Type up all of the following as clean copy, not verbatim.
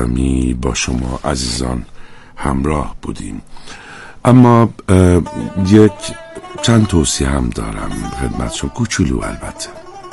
گرامی با شما عزیزان همراه بودیم. اما چند توصیه هم دارم خدمتشون، کوچولو البته.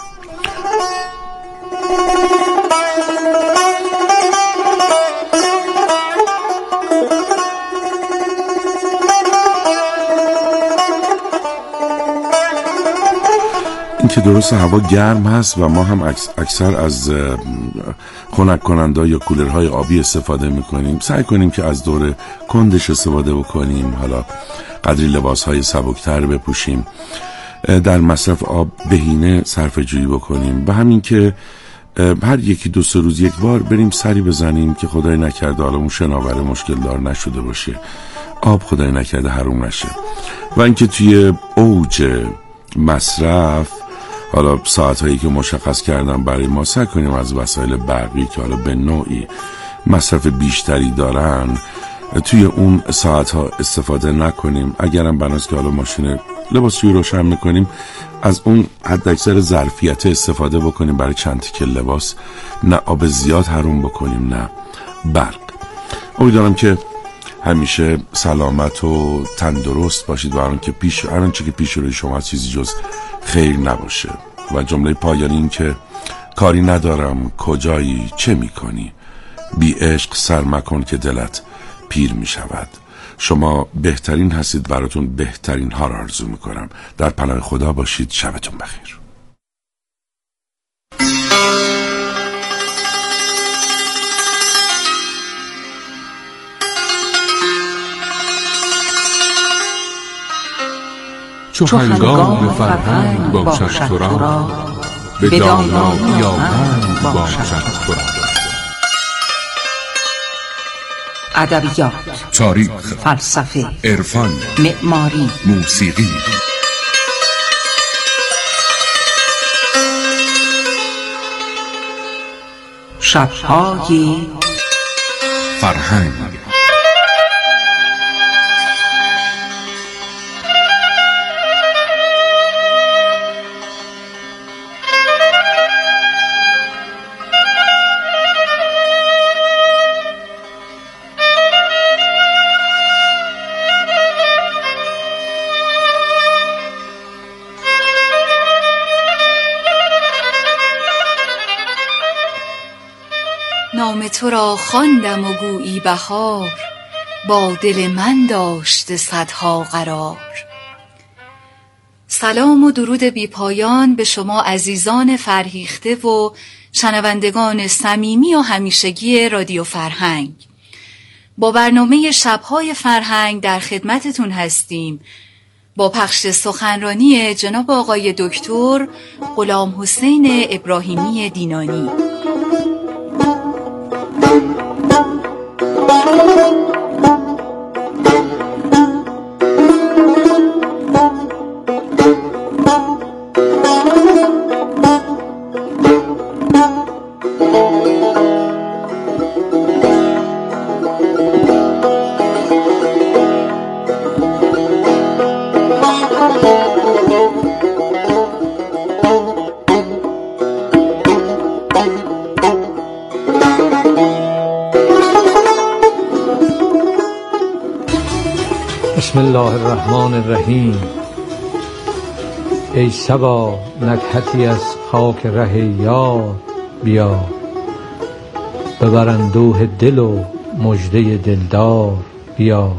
که درست هوا گرم هست و ما هم اکثر از خنک کننده یا کولرهای آبی استفاده میکنیم. سعی کنیم که از دور کندش استفاده بکنیم، حالا قدری لباسهای سبکتر بپوشیم، در مصرف آب بهینه صرفه جویی بکنیم و همین که هر یکی 2-3 روز یک بار بریم سری بزنیم که خدای نکرده حالا اون شناور مشکل دار نشده باشه، آب خدای نکرده حروم نشه. و اینکه توی اوج مصرف حالا ساعت‌هایی که مشخص کردم برای ما سعی کنیم از وسایل برقی که حالا به نوعی مصرف بیشتری دارن توی اون ساعت‌ها استفاده نکنیم. اگرم بناست که حالا ماشین لباسشویی روشن میکنیم از اون حداکثر ظرفیت استفاده بکنیم برای چند تیکه لباس، نه آب زیاد حروم بکنیم نه برق. امیدوارم که همیشه سلامت و تندرست باشید و هر آنچه که پیش روی شما چیزی جز خیر نباشه. و جمله پایانی این که کاری ندارم کجایی چه میکنی، بی عشق سر مکن که دلت پیر میشود. شما بهترین هستید، براتون بهترین ها را آرزو میکنم. در پناه خدا باشید. شبتون بخیر. چو هنگام فرهنگ باشد تو را، به دانایی آونگ باشد تو را. ادبیات، تاریخ، فلسفه، عرفان، معماری، موسیقی. شب‌های فرهنگ. نام تو را خواندم و گویی بهار، با دل من داشته صدها قرار. سلام و درود بی پایان به شما عزیزان فرهیخته و شنوندگان صمیمی و همیشگی رادیو فرهنگ. با برنامه شب‌های فرهنگ در خدمتتون هستیم با پخش سخنرانی جناب آقای دکتر غلام حسین ابراهیمی دینانی. بسم الله الرحمن الرحیم. ای صبا نکهتی از خاک ره یار بیا، ببر اندوه دل و مژده دلدار بیار.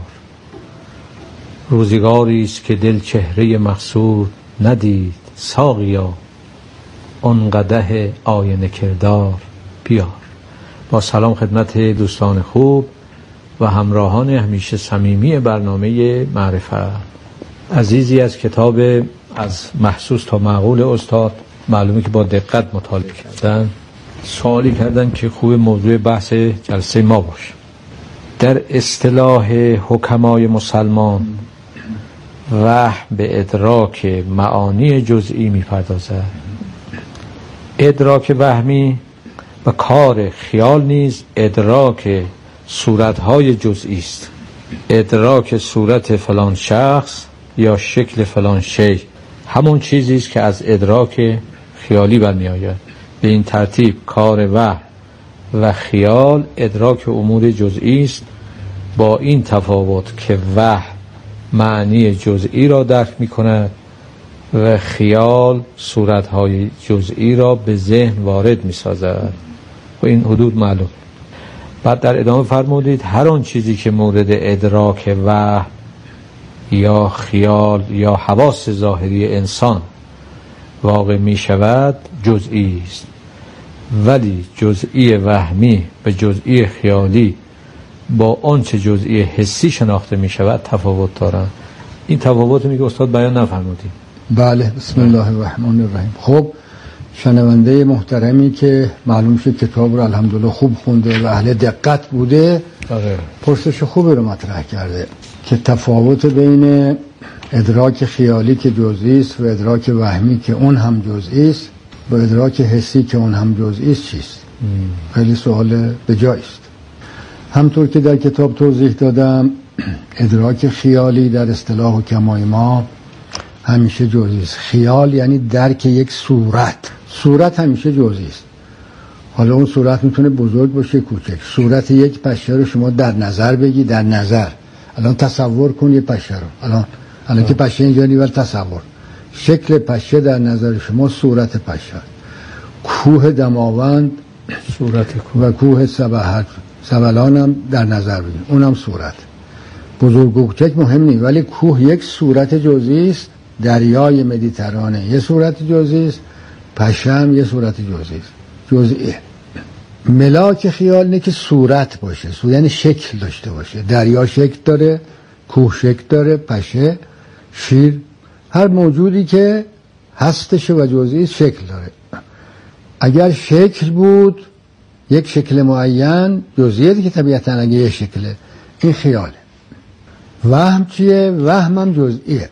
روزگاری است که دل چهره مقصود ندید ساقیا، آن قدح آینه کردار بیار. با سلام خدمت دوستان خوب و همراهان همیشه صمیمی برنامه معرفت. عزیزی از کتاب از محسوس تا معقول استاد، معلومه که با دقت مطالعه کردن، سوالی کردن که خوب موضوع بحث جلسه ما باشه. در اصطلاح حکمای مسلمان وهم به ادراک معانی جزئی می‌پردازد. ادراک وهمی و کار خیال نیز ادراک صورت‌های جزئی است. ادراک صورت فلان شخص یا شکل فلان شیء همون چیزی است که از ادراک خیالی برمی‌آید. به این ترتیب کار وهم و خیال ادراک امور جزئی است، با این تفاوت که وهم معنی جزئی را درک می کند و خیال صورتهای جزئی را به ذهن وارد می سازد. و این حدود معلوم. بعد در ادامه فرمودید هر آن چیزی که مورد ادراک وهم یا خیال یا حواس ظاهری انسان واقع می شود جزئی است، ولی جزئی وهمی به جزئی خیالی با آنچه جزئی حسی شناخته می شود تفاوت دارند. این تفاوت میگه استاد بیان نفرمودید. بله، بسم الله الرحمن الرحیم. خب شنونده محترمی که معلوم شد کتاب رو الحمدلله خوب خونده و اهل دقت بوده، پرسش خوبی رو مطرح کرده که تفاوت بین ادراک خیالی که جزئی است و ادراک وهمی که اون هم جزئی است و ادراک حسی که اون هم جزئی است چیست؟ خیلی سوال به جایی است. همطور که در کتاب توضیح دادم ادراک خیالی در اصطلاح حکمای ما همیشه جزئی است. خیال یعنی درک یک صورت همیشه جزئی است. حالا اون صورت میتونه بزرگ باشه کوچک. صورت یک پشه رو شما در نظر بگی، در نظر الان تصور کن یه پشه رو، الان که پشه اینجا نیول تصور شکل پشه در نظر شما صورت پشه، کوه دماوند صورت کوه و کوه سبلان هم در نظر بگیر، اونم صورت. بزرگ و کوچک مهم نیست، ولی کوه یک صورت جزئی است، دریای مدیترانه یه صورت جزئی است، پشه هم یه صورت جزئی است، جزئیه. ملاک خیال نه که صورت باشه، یعنی شکل داشته باشه. دریا شکل داره، کوه شکل داره، پشه، شیر، هر موجودی که هستش و جزئی شکل داره. اگر شکل بود یک شکل معین جزئیه که طبیعتاً اگه یه شکله، این خیاله. وهم چیه؟ وهم هم جزئیه.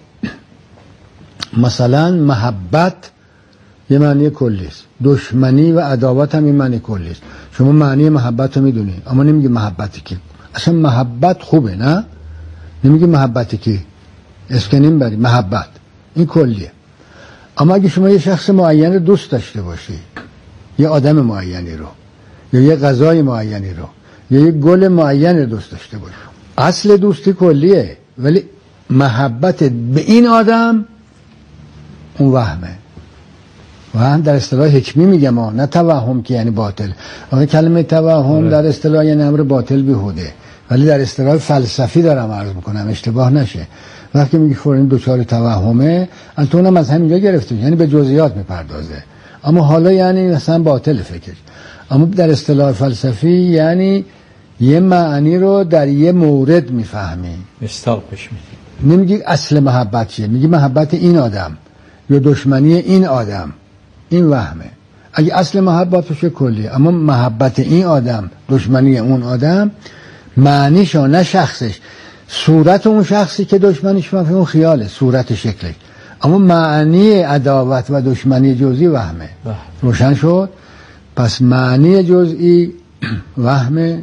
مثلا محبت یه معنی کلی است، دشمنی و عداوت هم این معنی کلی است. شما معنی محبت رو میدونی اما نمیگی محبتی کی. اصلا محبت خوبه، نه نمیگی محبتی کی، اسکنیم بری محبت، این کلیه. اما اگه شما یه شخص معین رو دوست داشته باشی، یه آدم معینی رو یا یه غذای معینی رو یا یه گل معین رو دوست داشته باشی، اصل دوستی کلیه، ولی محبت به این آدم اون وهمه. وهم در اصطلاح حکمی میگم، نه توهم که یعنی باطل. آخه کلمه توهم در اصطلاح یعنی امر باطل بیهوده، ولی در اصطلاح فلسفی دارم عرض میکنم اشتباه نشه. وقتی میگی فلان دوچار توهمه، البته اونم از همینجا گرفته، یعنی به جزئیات میپردازه، اما حالا یعنی مثلا باطل فکرش. اما در اصطلاح فلسفی یعنی یه معنی رو در یه مورد میفهمی، مستاق بهش میدی. نمیگی اصل محبت چیه، میگی محبت این آدم یا دشمنی این آدم، این وهمه. اگه اصل محبتش کلیه، اما محبت این آدم دشمنی اون آدم معنیش نه شخصش، صورت اون شخصی که دشمنیش اون خیاله، صورت شکلش، اما معنی عداوت و دشمنی جزئی وهمه. روشن شد؟ پس معنی جزئی وهم،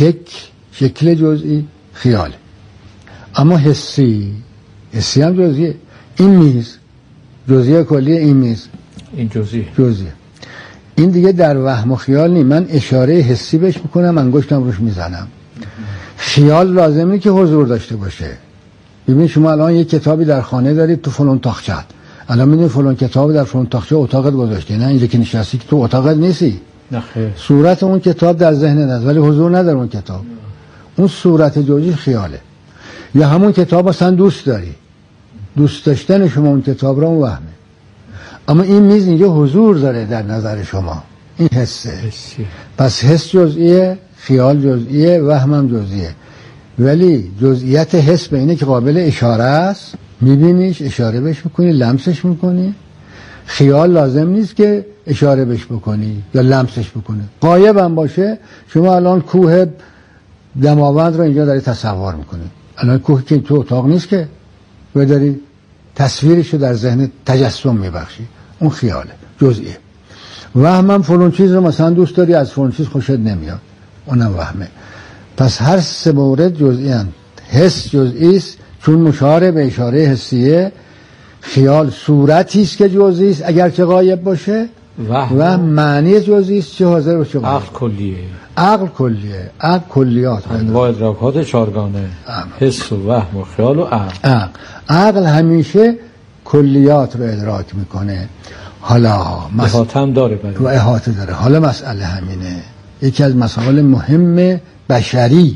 شکل جزئی خیاله. اما حسی هم جزئیه. این میز جزئی کلیه، این میز این جزئیه. این دیگه در وهم و خیال نی، من اشاره حسی بهش میکنم، انگشتم روش میزنم. خیال لازم نیست که حضور داشته باشه. ببین شما الان یک کتابی در خانه دارید تو فلان تاقچه، الان میدونی فلان کتاب در فلان تاقچه اتاقت گذاشته، نه اینجا که نشستی که تو اتاقت نیستی. نه خیر. صورت اون کتاب در ذهنت هست ولی حضور نداره اون کتاب. اون صورت جزئی خیاله. یا همون کتاب اصلا دوست داری، دوست داشتن شما اون کتاب را اون وهمه. اما این میز اینجا حضور داره در نظر شما، این حسه. پس حس جزئیه، خیال جزئیه، وهم هم جزئیه. ولی جزئیت حس به اینه که قابل اشاره است، میبینیش، اشاره بهش میکنی، لمسش میکنی. خیال لازم نیست که اشاره بهش بکنی یا لمسش بکنی، غایب هم باشه. شما الان کوه دماوند رو اینجا داری تصور میکنی، الان کوه که تو اتاق نیست که، و داری تصویرش رو در ذهن تجسم میبخشی، اون خیاله، جزئیه. وهم هم فلان چیز رو مثلا دوست داری، از فلان چیز خوشت نمیاد، اونم وهمه. پس هر سه مورد جزئی هستند. حس جزئی است چون مشاره به اشاره حسیه. خیال صورتی است که جزئی است اگرچه غایب باشه، و معنی جزئی است چه حاضر باشه عقل کلیه، عقل کلیه، عقل کلیات انواع ادراکات چهارگانه، حس و وهم و خیال و عقل. عقل همیشه کلیات رو ادراک میکنه. حالا احاطه هم داره و احاطه داره. حالا مسئله همینه، یکی از مسائل مهم بشری،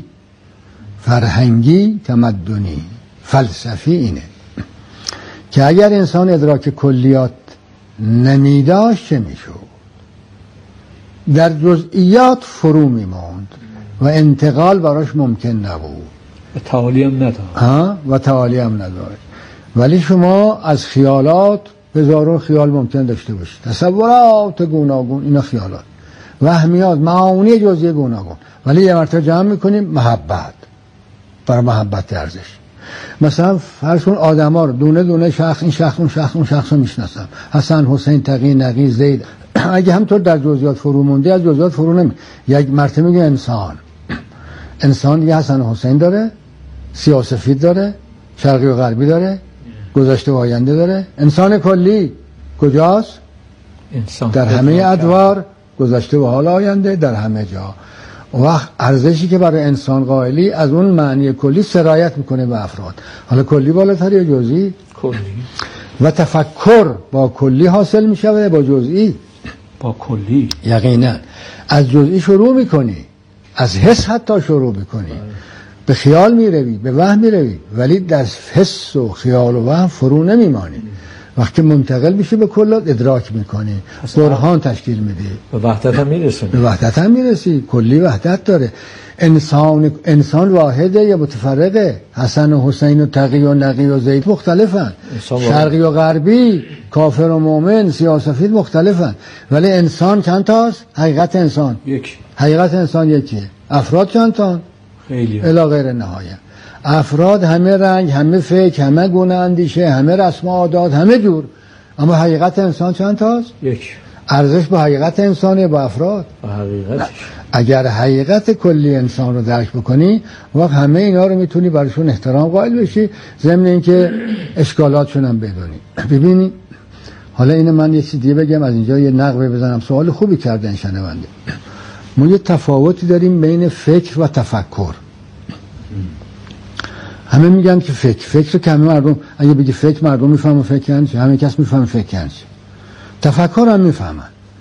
فرهنگی، تمدنی، فلسفی اینه که اگر انسان ادراک کلیات نمیداشت چه میشود؟ در جزئیات فرو میموند و انتقال براش ممکن نبود. تعالی هم نداره. و تعالی هم نداره. ولی شما از خیالات هزارون خیال ممکن داشته باشید، تصورات گوناگون، اینا خیالات، وهمیات، معانی جزئی گوناگون، ولی یه مرتبه جمع میکنیم محبت، برای محبت ارزش. مثلا فرض کن آدما رو دونه دونه شخص، این شخص اون شخص اون شخص رو میشناسم، حسن، حسین، تقی، نقی، زید. اگه همطور در جزئیات فرو مونده از جزئیات فرو نمی. یک مرتبه میگه انسان یه حسن و حسین داره، سیاه و سفید داره، شرقی و غربی داره، گذشته و آینده داره. انسان کلی کجاست؟ انسان در همه ادوار، گذشته و حال آینده، در همه جا. وقت ارزشی که برای انسان قائلی از اون معنی کلی سرایت میکنه به افراد. حالا کلی بالاتر یا جزئی؟ کلی. و تفکر با کلی حاصل میشه با جزئی؟ با کلی. یقینا از جزئی شروع میکنی، از حس حتی شروع میکنی، به خیال میروی، به وهم میروی، ولی در حس و خیال و وهم فرو نمیمانی. وقتی منتقل میشه به کلات ادراک میکنی، برهان تشکیل میدی، به وحدت هم میرسی. به وحدت هم میرسی. کلی وحدت داره. انسان واحده یا متفرقه؟ حسن و حسین و تقی و نقی و زید مختلفن، شرقی و غربی، کافر و مؤمن، سیاه و سفید مختلفن، ولی انسان چند تاست؟ حقیقت انسان یک. حقیقت انسان یکیه. افراد چند تا؟ خیلی الی غیر نهایه. افراد همه رنگ، همه فکر، همه گونه اندیشه، همه رسم و عادات، همه جور، اما حقیقت انسان چند تاست؟ یک. ارزش به حقیقت انسانه، با افراد. با حقیقتش. اگر حقیقت کلی انسان رو درک بکنی، وقت همه اینا رو میتونی براشون احترام قائل بشی، ضمن اینکه اشکالاتشون هم بدونی. ببینی حالا اینو من یه چیز دیگه بگم، از اینجا یه نقبه بزنم. سوال خوبی کردن شنونده. ما یه تفاوتی داریم بین فکر و تفکر. همه میگن که فکر که همه مردم، اگه بگی فکر مردم میفهمن فکر یعنی چی، همه کس میفهمن فکر یعنی چی. تفکر هم میفهمن.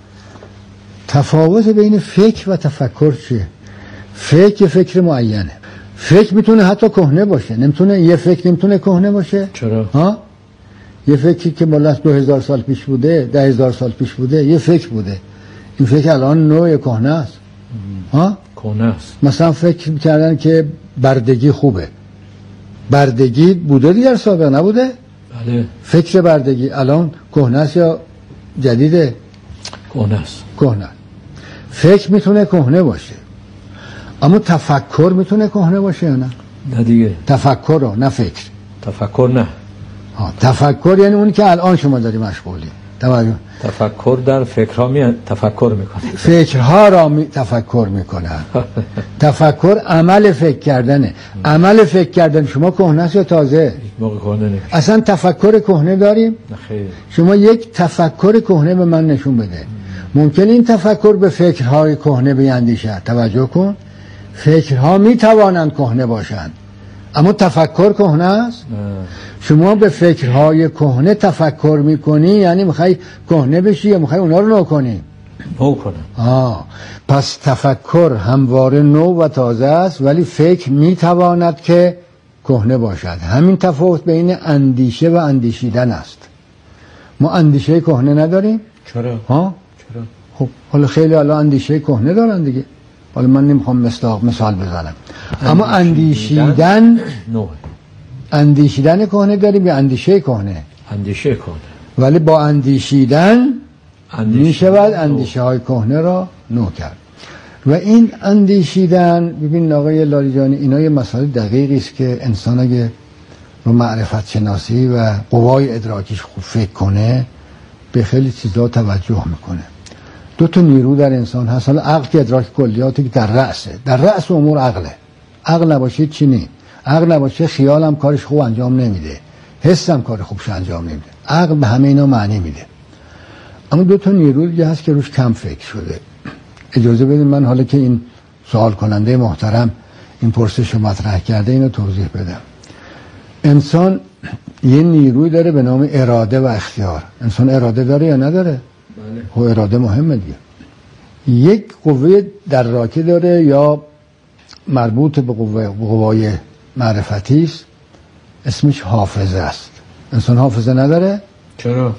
تفاوت بین فکر و تفکر چیه؟ فکر یه فکر معینه. فکر میتونه حتی کهنه باشه، نمیتونه یه فکر نمیتونه کهنه باشه. چرا؟ یه فکری که بالا 2000 سال پیش بوده، 10000 سال پیش بوده، یه فکر بوده. این فکر الان نوع کهنه است. کهنه است. مثلا فکر می‌کردن که بردگی خوبه. بردگی بوده دیگر سابقه نبوده؟ بله. فکر بردگی الان کهنه است یا جدیده؟ کهنه است. کهنه. فکر میتونه کهنه باشه، اما تفکر میتونه کهنه باشه یا نه؟ نه دیگه. تفکر رو، نه فکر. تفکر نه. تفکر یعنی اون که الان شما داری مشغولی. تفکر در فکرها تفکر میکنه. فکرها را تفکر میکنه. تفکر عمل فکر کردنه. عمل فکر کردن شما کهنه است یا تازه؟ موقع کهنه نیست. اصلا تفکر کهنه داریم؟ خیر. شما یک تفکر کهنه به من نشون بده. ممکن این تفکر به فکرهای کهنه بیندیشد. توجه کن، فکرها میتوانند کهنه باشند، اما تفکر کهنه است. شما به فکرهای کهنه تفکر میکنی، یعنی میخوای کهنه بشی یا میخوای اونا رو نو کنی؟ نو کنم. پس تفکر همواره نو و تازه است، ولی فکر میتواند که کهنه باشد. همین تفاوت بین اندیشه و اندیشیدن است. ما اندیشه کهنه نداریم؟ چرا؟ چرا؟ خب حالا خیلی الان اندیشه کهنه دارن دیگه. حالا من نمیخوام مثال بزنم، اما اندیشیدن کهنه داریم یا اندیشه کهنه؟ اندیشه کهنه. ولی با اندیشیدن میشود اندیشه های کهنه را نو کرد. و این اندیشیدن، ببین آقای لاریجانی، اینا یه مسئله دقیقی است که انسان اگه رو معرفت شناسی و قوای ادراکیش خوب فکر کنه به خیلی چیزا توجه میکنه. دو تا نیرو در انسان هست. حالا عقل که ادراک کلیاتی که در رأسه، در رأس امور عقله. عقل نباشه چی نی؟ عقل نباشه خیال هم کارش خوب انجام نمیده، حس هم کار خوبش انجام نمیده. عقل به همه اینا معنی میده. اما 2 تا نیروی دیگه هست که روش کم فکر شده. اجازه بدید من حالا که این سوال کننده محترم این پرسش رو مطرح کرده اینو توضیح بدم. انسان یه نیروی داره به نام اراده و اختیار. انسان اراده داره یا نداره؟ بله. خب اراده مهمه دیگه. یک قوه دراکه داره یا مربوط به قوای معرفتی است، اسمش حافظه است. انسان حافظه نداره؟ چرا؟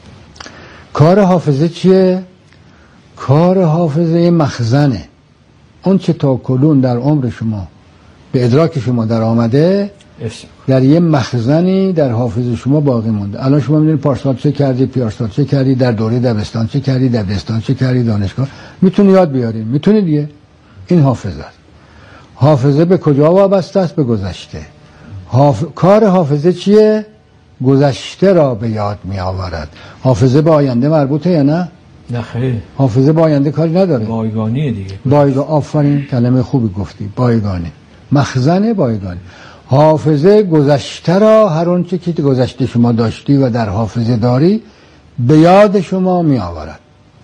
کار حافظه چیه؟ کار حافظه مخزنه. اون چه تا کنون در عمر شما به ادراک شما در آمده در یه مخزنی در حافظه شما باقی مونده. الان شما میدونید پارسال چه کردی، پیارسال چه کردی، در دوره دبستان چه کردی، دبستان چه کردی، دانشگاه میتونی یاد بیاری، میتونی دیگه. این حافظه است. حافظه به کجا وابسته است؟ به گذشته. کار حافظه چیه؟ گذشته را به یاد می آورد. حافظه به آینده مربوطه یا نه؟ نه خیر. حافظه با آینده کاری نداره. بایگانیه دیگه. آفرین، کلمه خوبی گفتی. بایگانه. مخزن بایگانه. حافظه گذشته را، هر اونچه که گذشته شما داشتی و در حافظه داری به یاد شما می آورد.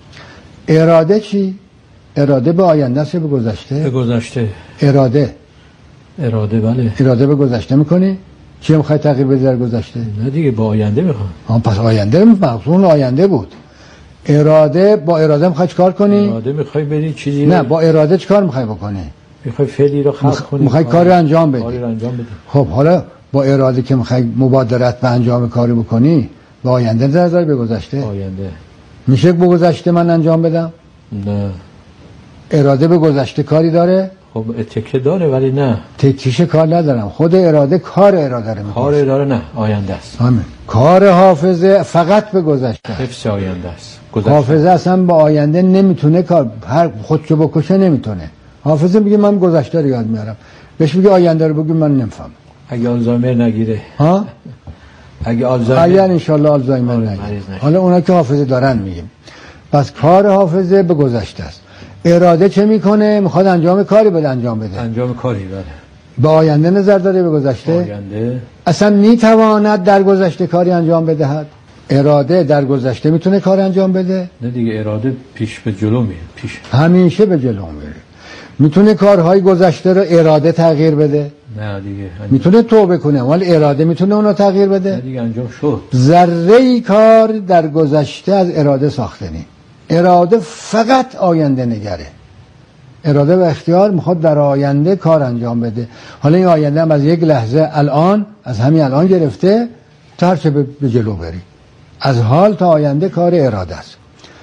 اراده چی؟ اراده به آینده است، به گذشته؟ به گذشته. اراده بله. اراده به گذشته میکنی؟ چی میخوای تغییر بدی در گذشته؟ نه دیگه، با آینده میخوام. پس آینده مقصود آینده بود. اراده، با اراده میخوای چیکار کنی؟ اراده میخوای بری چیزی نه، با اراده چیکار میخوای بکنی؟ میخوای فعلی رو خلق کنی، میخوای کاری انجام بدی. خب حالا با اراده که میخوای مبادرت به انجام کاری بکنی، با آینده نظر داری به گذشته؟ آینده میشه به گذشته من انجام بدم؟ نه. اراده به گذشته کاری داره؟ خب تکه داره ولی نه. تکیش کار ندارم. خود اراده کار اراده رو میکنه. کار اراده نه، آینده است. همین. کار حافظه فقط به گذشته. حفظ آینده است. حافظه اصلا با آینده نمیتونه کار، هر خودشو بکشه نمیتونه. حافظه میگه من گذشته رو یاد میارم، بهش میگه آینده رو بگو من نمیفهم. اگه آلزایمر نگیره. ها؟ اگه ان شاء الله آلزایمر نگیره. حالا اونا که حافظه دارن میگیم. پس کار حافظه به گذشته است. اراده چه میکنه؟ میخواد انجام کاری بده، انجام بده. انجام کاری بده. به آینده نظر داره، به گذشته؟ آینده. اصلا میتواند در گذشته کاری انجام بدهد. اراده در گذشته میتونه کار انجام بده؟ نه دیگه، اراده پیش به جلو میره، همیشه به جلو میره. میتونه کارهای گذشته رو اراده تغییر بده؟ نه دیگه. میتونه توبه کنه ولی اراده میتونه اونو تغییر بده؟ نه دیگه، انجام شد. ذره کار در گذشته از اراده ساخته نی. اراده فقط آینده نگره. اراده و اختیار میخواد در آینده کار انجام بده. حالا این آینده هم از یک لحظه الان، از همین الان گرفته تا هرچه به جلو بری. از حال تا آینده کار اراده است.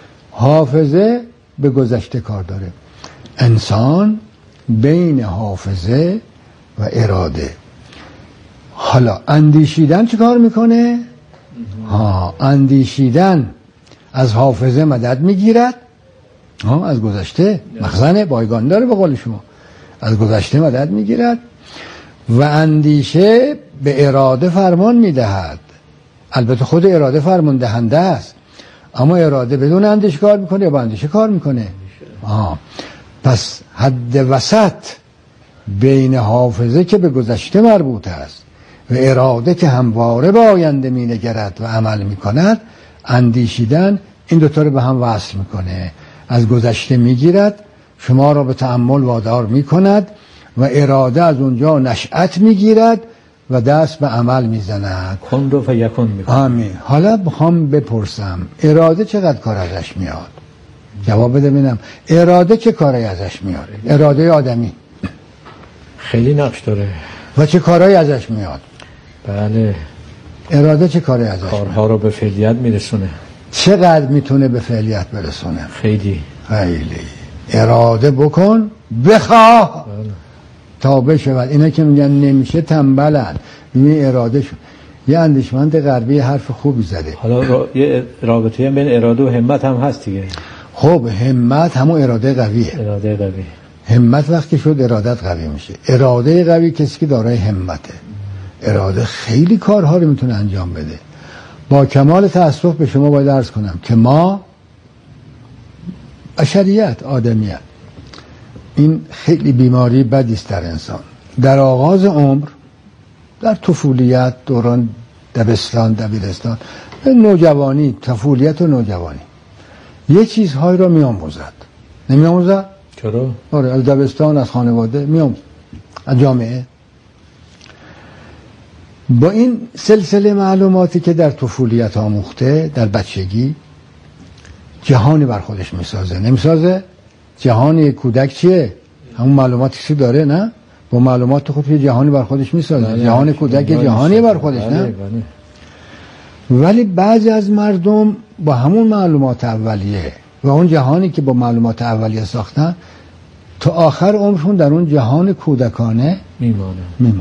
حافظه به گذشته کار داره. انسان بین حافظه و اراده. حالا اندیشیدن چه کار میکنه؟ اندیشیدن از حافظه مدد میگیرد، از گذشته مخزن بایگان داره به قول شما، از گذشته مدد میگیرد و اندیشه به اراده فرمان میدهد. البته خود اراده فرمان دهنده است، اما اراده بدون اندیشه کار میکنه یا با اندیشه کار میکنه؟ پس حد وسط بین حافظه که به گذشته مربوط است و اراده که همواره به آینده مینگرد و عمل میکند، اندیشیدن این دوتا رو به هم وصل میکنه. از گذشته میگیرد، شما را به تأمل وادار میکند و اراده از اونجا نشأت میگیرد و دست به عمل میزند. کن رو فیکون میکنه. آمین. حالا بخوام بپرسم اراده چقدر کار ازش میاد؟ جواب بده ببینم. اراده چه کاری ازش میاد؟ اراده آدمی خیلی نقش داره. و چه کارهایی ازش میاد؟ بله. اراده چه کاری ازش میاد؟ کارها رو به فعلیت میرسونه. چقدر میتونه به فعلیت برسونه؟ خیلی. اراده بکن، بخواه تا بشود. اینا که میگن نمیشه تنبلن. این اراده شد. یه اندیشمند غربی حرف خوبی زده. حالا یه رابطه هم بین اراده و همت هم هست دیگه. خب همت همون اراده قویه. اراده قوی. همت وقتی شد ارادت قوی میشه. اراده قوی کسی که دارای همته. اراده خیلی کارها رو میتونه انجام بده. با کمال تأسف به شما باید عرض کنم که ما بشریت، آدمیت، این خیلی بیماری بدی است در انسان. در آغاز عمر، در طفولیت، دوران دبستان، دبیرستان، نوجوانی، طفولیت و نوجوانی، یه چیزهایی را می‌آموزد. نمی‌آموزد؟ چرا؟ آره، از دبستان، از خانواده می‌آموزد، از جامعه. با این سلسله معلوماتی که در طفولیت آموخته، در بچگی جهانی بر خودش میسازه. نمیسازه؟ جهانی کودک چیه؟ همون معلوماتی که داره، نه؟ با معلومات خود یه جهانی بر خودش میسازه. جهان کودک یه جهانی بر خودش، نه؟ ولی بعضی از مردم با همون معلومات اولیه و اون جهانی که با معلومات اولیه ساختن تا آخر عمرشون در اون جهان کودکانه میمانه.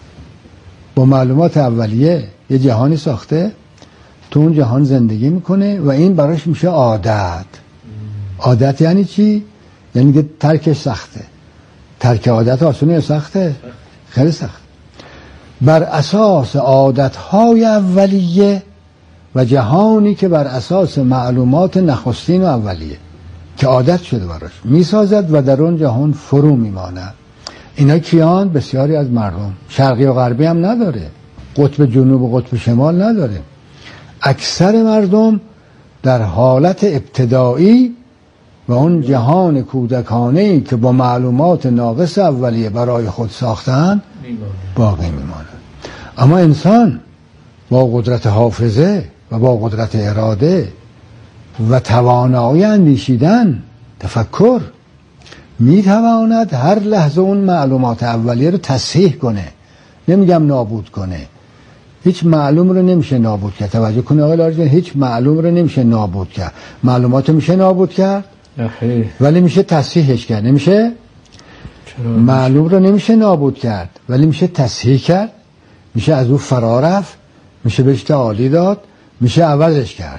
با معلومات اولیه یه جهانی ساخته، تو اون جهان زندگی میکنه و این براش میشه عادت. عادت یعنی چی؟ یعنی که ترکش سخته. ترک عادت آسونه یا سخته؟ خیلی سخت. بر اساس عادتهای اولیه و جهانی که بر اساس معلومات نخستین و اولیه که عادت شده براش میسازد و در اون جهان فرو میماند. اینا کیان؟ بسیاری از مردم. شرقی و غربی هم نداره، قطب جنوب و قطب شمال نداره. اکثر مردم در حالت ابتدایی و اون جهان کودکانه‌ای که با معلومات ناقص اولیه برای خود ساختن باقی میماند. اما انسان با قدرت حافظه و با قدرت اراده و توانایی اندیشیدن، تفکر، میتواند هر لحظه اون معلومات اولیه رو تصحیح کنه. نمیگم نابود کنه، هیچ معلوم رو نمیشه نابود کرد. توجه کنه آقای لارجان، هیچ معلوم رو نمیشه نابود کرد. معلومات رو میشه نابود کرد ولی میشه تصحیحش کرد. نمیشه؟ معلوم رو نمیشه نابود کرد ولی میشه تصحیح کرد، میشه از او فرا رفت، میشه بهش تعالی داد، میشه عوضش کرد.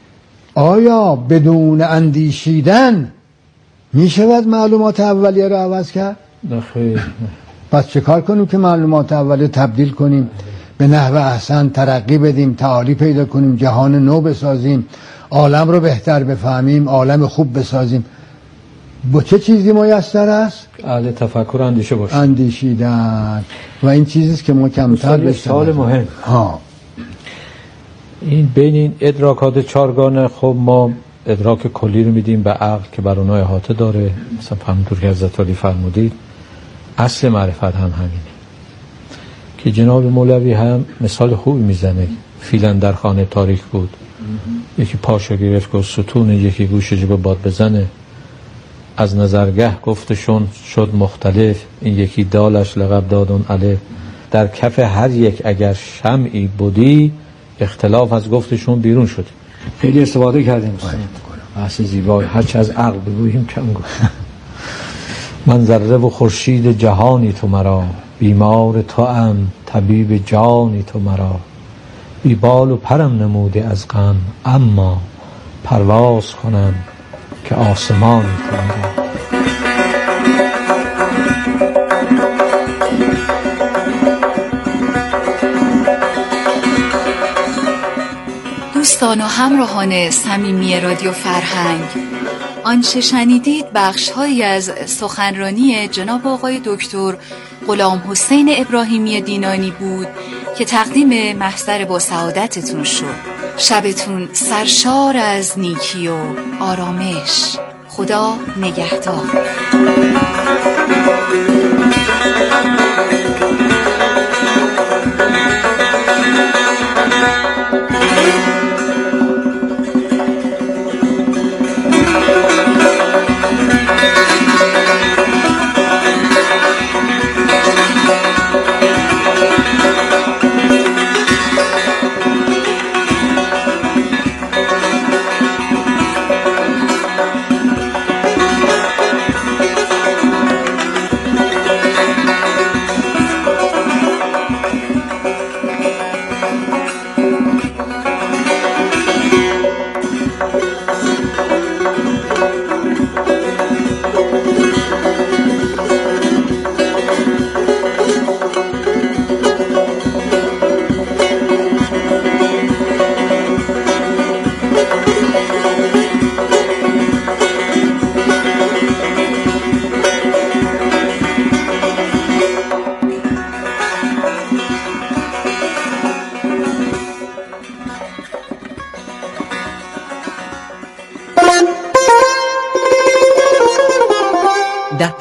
آیا بدون اندیشیدن میشود معلومات اولیه رو عوض کرد؟ نخیر. پس چه کار کنیم که معلومات اولیه تبدیل کنیم، به نحو احسن ترقی بدیم، تعالی پیدا کنیم، جهان نو بسازیم، عالم رو بهتر بفهمیم، عالم خوب بسازیم؟ با چه چیزی میسر است؟ اهل تفکر اندیشه باشه. اندیشیدن. و این چیزیست که ما کمتر بهش سوال مهم. این بین این ادراکات چارگانه، خب ما ادراک کلی رو میدیم به عقل که بر اونها احاطه داره، مثلا همونطور که حضرت علی فرمودید. اصل معرفت هم همینه که جناب مولوی هم مثال خوبی میزنه. فیلن در خانه تاریک بود، یکی پاشو گرفت که ستون، یکی گوشش به باد بزنه. از نظرگه گفتشون شد مختلف، این یکی دالش لقب دادون الف. در کف هر یک اگر شمعی بودی، اختلاف از گفتشون بیرون شد. خیلی استفاده کردیم بحث زیبای، هرچه از عقل بگوییم کم گفت. من ذره و خورشید جهانی تو مرا، بیمار تو ام طبیب جانی تو مرا. بی بال و پرم نموده از غم، اما پرواز کنم که آسمانی تو مرا. دوستان و همراهان صمیمی رادیو فرهنگ، آنچه شنیدید بخش‌هایی از سخنرانی جناب آقای دکتر غلام حسین ابراهیمی دینانی بود که تقدیم محضر با سعادتتون شد. شبتون سرشار از نیکی و آرامش. خدا نگهدار.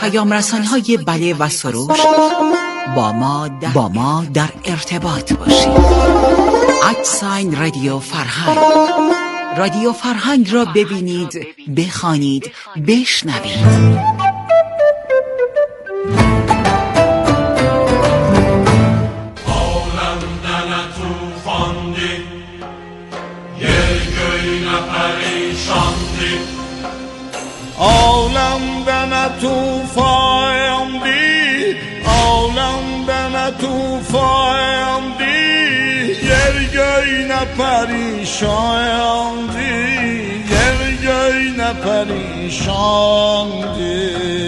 پیام رسانی‌های بله و سروش با ما در ارتباط باشید. @رادیو فرهنگ. رادیو فرهنگ را ببینید، بخوانید، بشنوید. Ağlamdan tufandı, ağlamdan tufandı, yer göyne perişandı, yer göyne perişandı.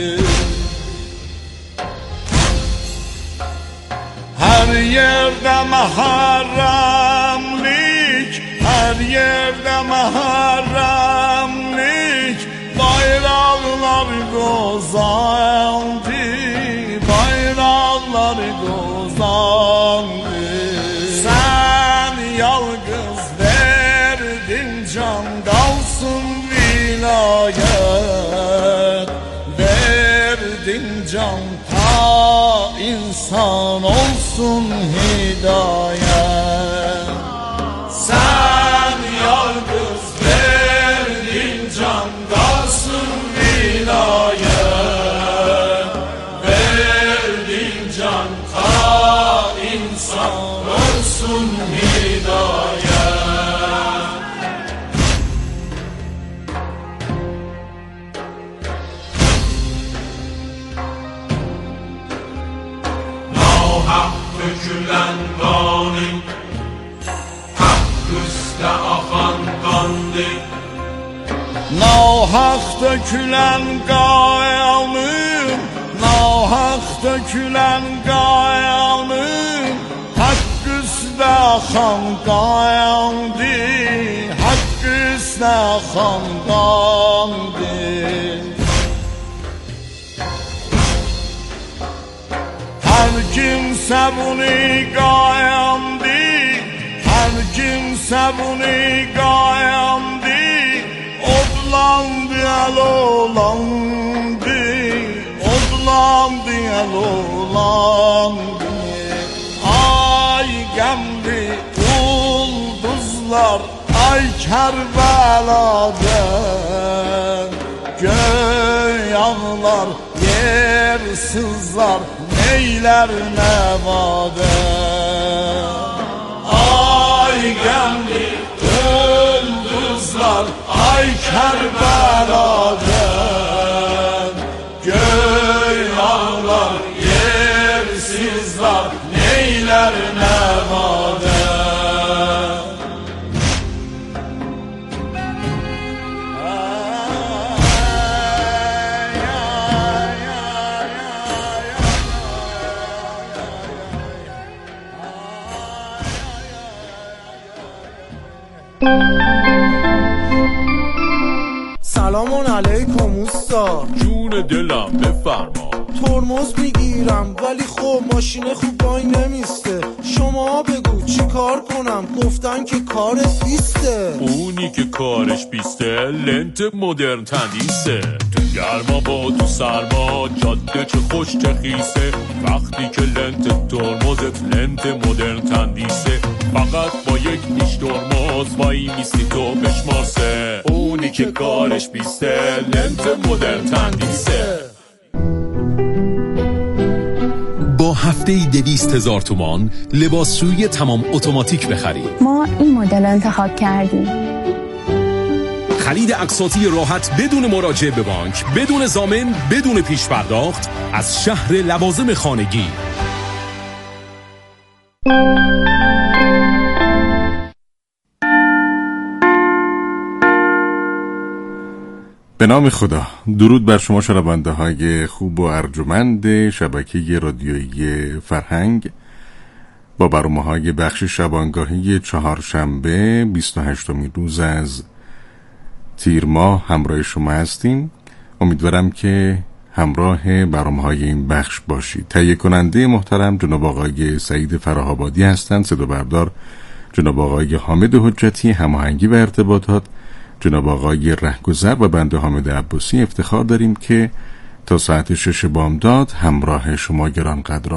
Her yerde maharramlik, her yerde maharramlik, bayraklar gozandı, bayraklar gozandı. Sen yalnız verdin can, kalsın vilayet, verdin can ta insan olsun hidayet. Sen yalnız verdin can, kalsın vilayet, verdin can ta insan olsun hidayet. Nahak dökülen kanın, hak üstte akan kandı. Nahak dökülen kanın, nahak dökülen kanın, hak üstte akan kandı, hak üstte akan kandı. Her kimse bunu gayandı, her kimse bunu gayandı, odlandı el olandı, odlandı el olandı. Ay gemli ulduzlar, ay Kerbela'dan, göğ ağlar, yer sızlar, neyler nevada. Ay gemli ulduzlar, ay Kerbela'dan, göğ ağlar, yer sızlar, neyler nevada. سلام علیکم اوستا. جون دلم بفرما. ترمز میگیرم ولی خب ماشین خوب وای نمیسته. شما بگو چی کار کنم؟ گفتن که کارت بیسته. اونی که کارش بیسته لنت مدرن تندیسه. تو گرما با تو سرما جاده چه خوش چه خیسه. وقتی که لنت ترمزت لنت مدرن تندیسه، فقط با یک نیش ترمز وای میستی تو بشمارسه. اونی که کارش بیسته لنت مدرن تندیسه. با هفته‌ای 200,000 تومان لباسشویی تمام اتوماتیک بخرید. ما این مدل انتخاب کردیم. خرید اقساطی راحت بدون مراجعه به بانک، بدون ضامن، بدون پیش پرداخت از شهر لوازم خانگی. به نام خدا. درود بر شما شنونده های خوب و ارجمند شبکه رادیویی فرهنگ. با برنامه‌های بخش شبانگاهی چهارشنبه 28مین روز از تیر ماه همراه شما هستیم. امیدوارم که همراه برنامه‌های این بخش باشید. تهیه کننده محترم جناب آقای سعید فراه‌آبادی هستند. صدا بردار جناب آقای حامد حجتی، هماهنگی و ارتباطات جناب آقای رهگذر و بنده حامد عباسی. افتخار داریم که تا ساعت 6 بامداد همراه شما گرانقدران.